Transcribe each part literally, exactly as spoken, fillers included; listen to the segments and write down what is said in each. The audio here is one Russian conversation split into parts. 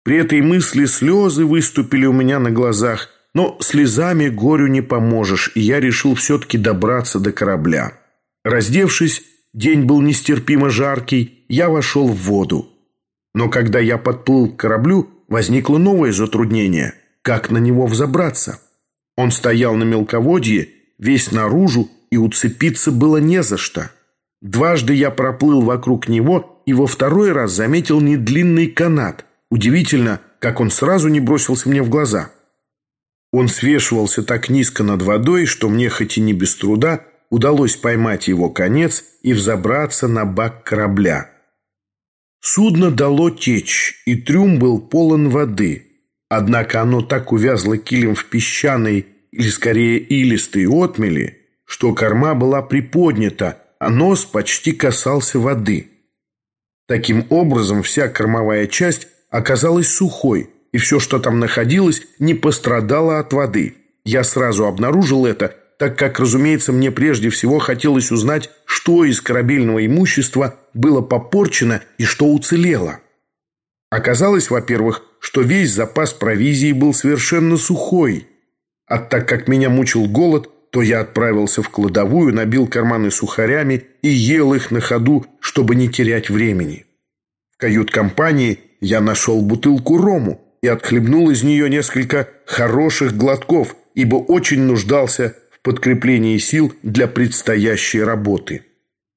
При этой мысли слезы выступили у меня на глазах, но слезами горю не поможешь, и я решил все-таки добраться до корабля. Раздевшись, день был нестерпимо жаркий, я вошел в воду. Но когда я подплыл к кораблю, возникло новое затруднение – как на него взобраться? Он стоял на мелководье, весь наружу, и уцепиться было не за что. Дважды я проплыл вокруг него и во второй раз заметил недлинный канат. Удивительно, как он сразу не бросился мне в глаза. Он свешивался так низко над водой, что мне, хоть и не без труда, удалось поймать его конец и взобраться на бак корабля. Судно дало течь, и трюм был полон воды. Однако оно так увязло килем в песчаной, или скорее илистой отмели, что корма была приподнята, а нос почти касался воды. Таким образом, вся кормовая часть оказалась сухой, и все, что там находилось, не пострадало от воды. Я сразу обнаружил это, так как, разумеется, мне прежде всего хотелось узнать, что из корабельного имущества было попорчено и что уцелело. Оказалось, во-первых, что весь запас провизии был совершенно сухой. А так как меня мучил голод, то я отправился в кладовую, набил карманы сухарями и ел их на ходу, чтобы не терять времени. В кают-компании я нашел бутылку рому и отхлебнул из нее несколько хороших глотков, ибо очень нуждался в подкреплении сил для предстоящей работы.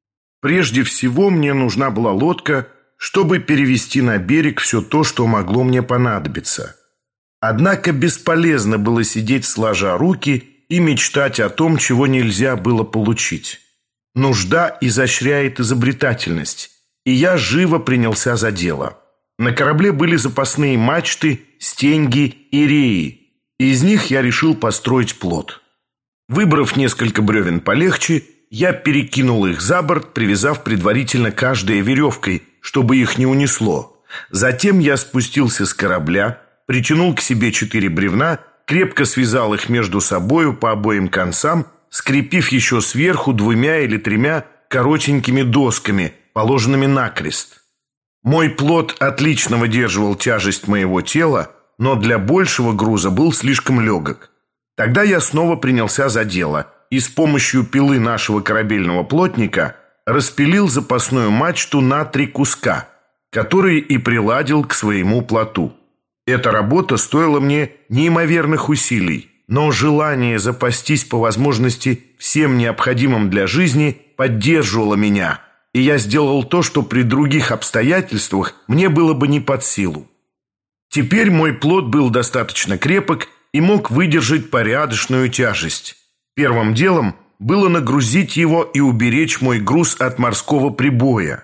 Прежде всего мне нужна была лодка, чтобы перевезти на берег все то, что могло мне понадобиться. Однако бесполезно было сидеть сложа руки и мечтать о том, чего нельзя было получить. Нужда изощряет изобретательность, и я живо принялся за дело. На корабле были запасные мачты, стеньги и реи, и из них я решил построить плот. Выбрав несколько бревен полегче, я перекинул их за борт, привязав предварительно каждой веревкой, чтобы их не унесло. Затем я спустился с корабля, притянул к себе четыре бревна, крепко связал их между собою по обоим концам, скрепив еще сверху двумя или тремя коротенькими досками, положенными накрест. Мой плот отлично выдерживал тяжесть моего тела, но для большего груза был слишком легок. Тогда я снова принялся за дело и с помощью пилы нашего корабельного плотника распилил запасную мачту на три куска, которые и приладил к своему плоту. Эта работа стоила мне неимоверных усилий, но желание запастись по возможности всем необходимым для жизни поддерживало меня, и я сделал то, что при других обстоятельствах мне было бы не под силу. Теперь мой плот был достаточно крепок и мог выдержать порядочную тяжесть. Первым делом было нагрузить его и уберечь мой груз от морского прибоя.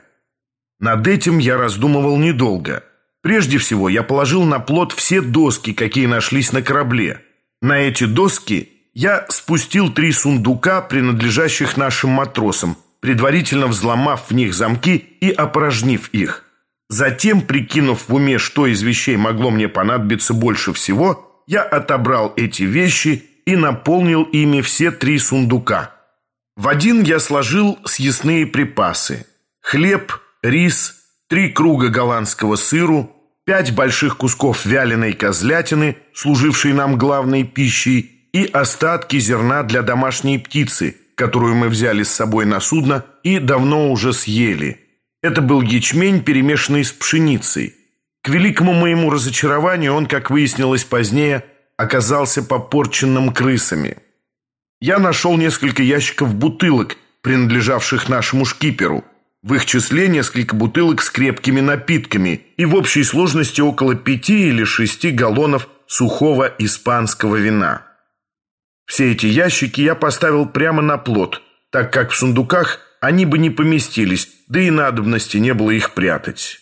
Над этим я раздумывал недолго. Прежде всего, я положил на плот все доски, какие нашлись на корабле. На эти доски я спустил три сундука, принадлежащих нашим матросам, предварительно взломав в них замки и опорожнив их. Затем, прикинув в уме, что из вещей могло мне понадобиться больше всего, я отобрал эти вещи и наполнил ими все три сундука. В один я сложил съестные припасы: хлеб, рис, три круга голландского сыру, пять больших кусков вяленой козлятины, служившей нам главной пищей, и остатки зерна для домашней птицы, которую мы взяли с собой на судно и давно уже съели. Это был ячмень, перемешанный с пшеницей. К великому моему разочарованию он, как выяснилось позднее, оказался попорченным крысами. Я нашел несколько ящиков бутылок, принадлежавших нашему шкиперу. В их числе несколько бутылок с крепкими напитками и в общей сложности около пяти или шести галлонов сухого испанского вина. Все эти ящики я поставил прямо на плот, так как в сундуках они бы не поместились, да и надобности не было их прятать.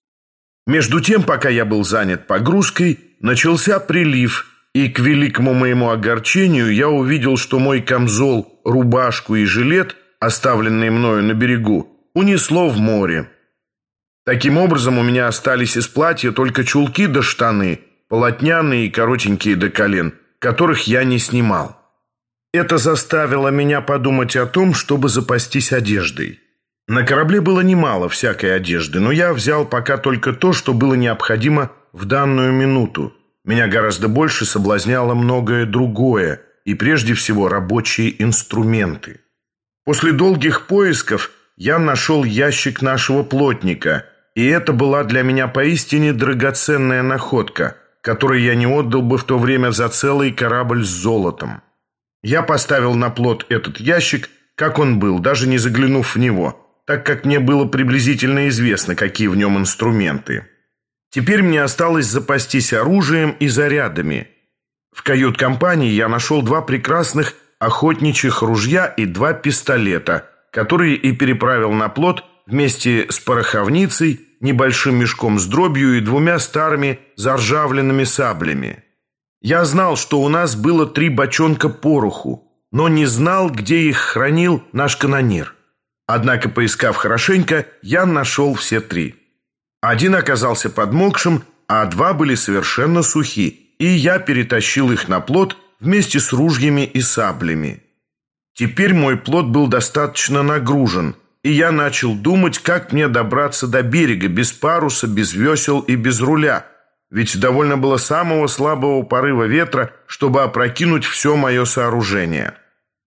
Между тем, пока я был занят погрузкой, начался прилив, и к великому моему огорчению я увидел, что мой камзол, рубашку и жилет, оставленные мною на берегу, унесло в море. Таким образом, у меня остались из платья только чулки да штаны, полотняные и коротенькие до колен, которых я не снимал. Это заставило меня подумать о том, чтобы запастись одеждой. На корабле было немало всякой одежды, но я взял пока только то, что было необходимо в данную минуту. Меня гораздо больше соблазняло многое другое, и прежде всего рабочие инструменты. После долгих поисков я нашел ящик нашего плотника, и это была для меня поистине драгоценная находка, которую я не отдал бы в то время за целый корабль с золотом. Я поставил на плот этот ящик, как он был, даже не заглянув в него, так как мне было приблизительно известно, какие в нем инструменты. Теперь мне осталось запастись оружием и зарядами. В кают-компании я нашел два прекрасных охотничьих ружья и два пистолета, которые и переправил на плот вместе с пороховницей, небольшим мешком с дробью и двумя старыми заржавленными саблями. Я знал, что у нас было три бочонка пороху, но не знал, где их хранил наш канонир. Однако, поискав хорошенько, я нашел все три. Один оказался подмокшим, а два были совершенно сухи, и я перетащил их на плот вместе с ружьями и саблями. Теперь мой плот был достаточно нагружен, и я начал думать, как мне добраться до берега без паруса, без весел и без руля, ведь довольно было самого слабого порыва ветра, чтобы опрокинуть все мое сооружение.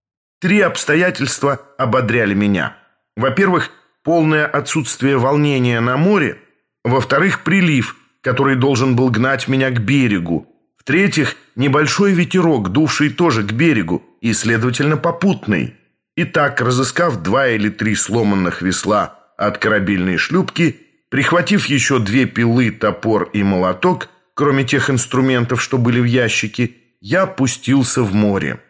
Три обстоятельства ободряли меня. Во-первых, полное отсутствие волнения на море. Во-вторых, прилив, который должен был гнать меня к берегу. В-третьих, небольшой ветерок, дувший тоже к берегу, и, следовательно, попутный. Итак, разыскав два или три сломанных весла от корабельной шлюпки, прихватив еще две пилы, топор и молоток, кроме тех инструментов, что были в ящике, я пустился в море.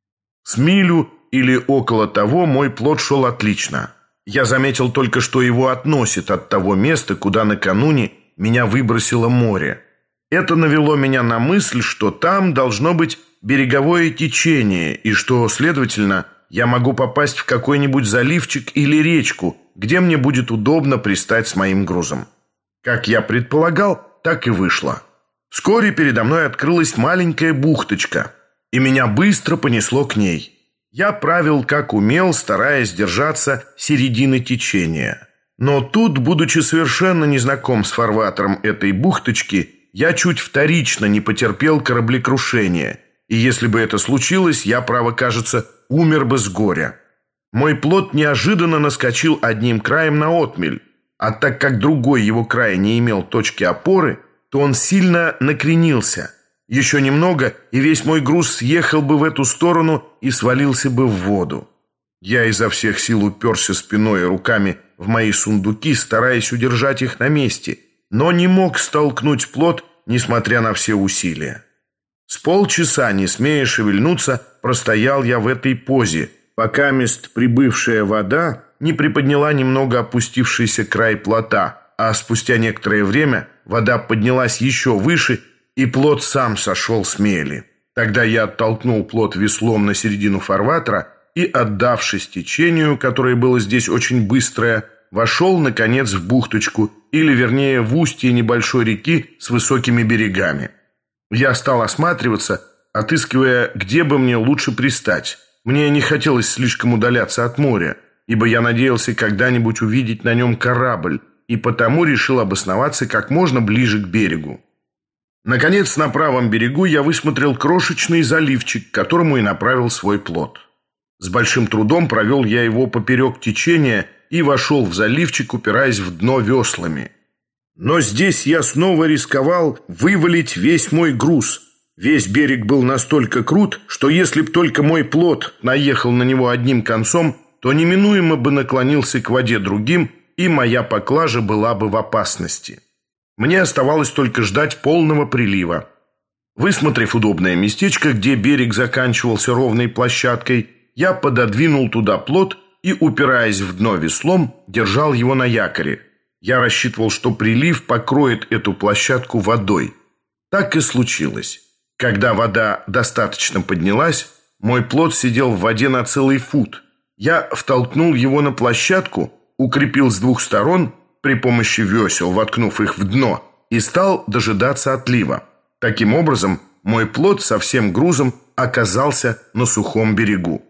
С милю или около того мой плот шел отлично. Я заметил только, что его относит от того места, куда накануне меня выбросило море. Это навело меня на мысль, что там должно быть береговое течение, и что, следовательно, я могу попасть в какой-нибудь заливчик или речку, где мне будет удобно пристать с моим грузом. Как я предполагал, так и вышло. Вскоре передо мной открылась маленькая бухточка, и меня быстро понесло к ней. Я правил как умел, стараясь держаться середины течения. Но тут, будучи совершенно незнаком с фарватером этой бухточки, я чуть вторично не потерпел кораблекрушение, и если бы это случилось, я, право кажется, умер бы с горя. Мой плот неожиданно наскочил одним краем на отмель, а так как другой его край не имел точки опоры, то он сильно накренился. Еще немного, и весь мой груз съехал бы в эту сторону и свалился бы в воду. Я изо всех сил уперся спиной и руками в мои сундуки, стараясь удержать их на месте, но не мог столкнуть плот, несмотря на все усилия. С полчаса, не смея шевельнуться, простоял я в этой позе, пока мест прибывшая вода не приподняла немного опустившийся край плота, а спустя некоторое время вода поднялась еще выше, и плот сам сошел с мели. Тогда я оттолкнул плот веслом на середину фарватера и, отдавшись течению, которое было здесь очень быстрое, вошел, наконец, в бухточку, или, вернее, в устье небольшой реки с высокими берегами. Я стал осматриваться, отыскивая, где бы мне лучше пристать. Мне не хотелось слишком удаляться от моря, ибо я надеялся когда-нибудь увидеть на нем корабль, и потому решил обосноваться как можно ближе к берегу. Наконец, на правом берегу я высмотрел крошечный заливчик, к которому и направил свой плот. С большим трудом провел я его поперек течения и вошел в заливчик, упираясь в дно веслами. Но здесь я снова рисковал вывалить весь мой груз. Весь берег был настолько крут, что если б только мой плот наехал на него одним концом, то неминуемо бы наклонился к воде другим, и моя поклажа была бы в опасности. Мне оставалось только ждать полного прилива. Высмотрев удобное местечко, где берег заканчивался ровной площадкой, я пододвинул туда плот и, упираясь в дно веслом, держал его на якоре. Я рассчитывал, что прилив покроет эту площадку водой. Так и случилось. Когда вода достаточно поднялась, мой плот сидел в воде на целый фут. Я втолкнул его на площадку, укрепил с двух сторон при помощи весел, воткнув их в дно, и стал дожидаться отлива. Таким образом, мой плот со всем грузом оказался на сухом берегу.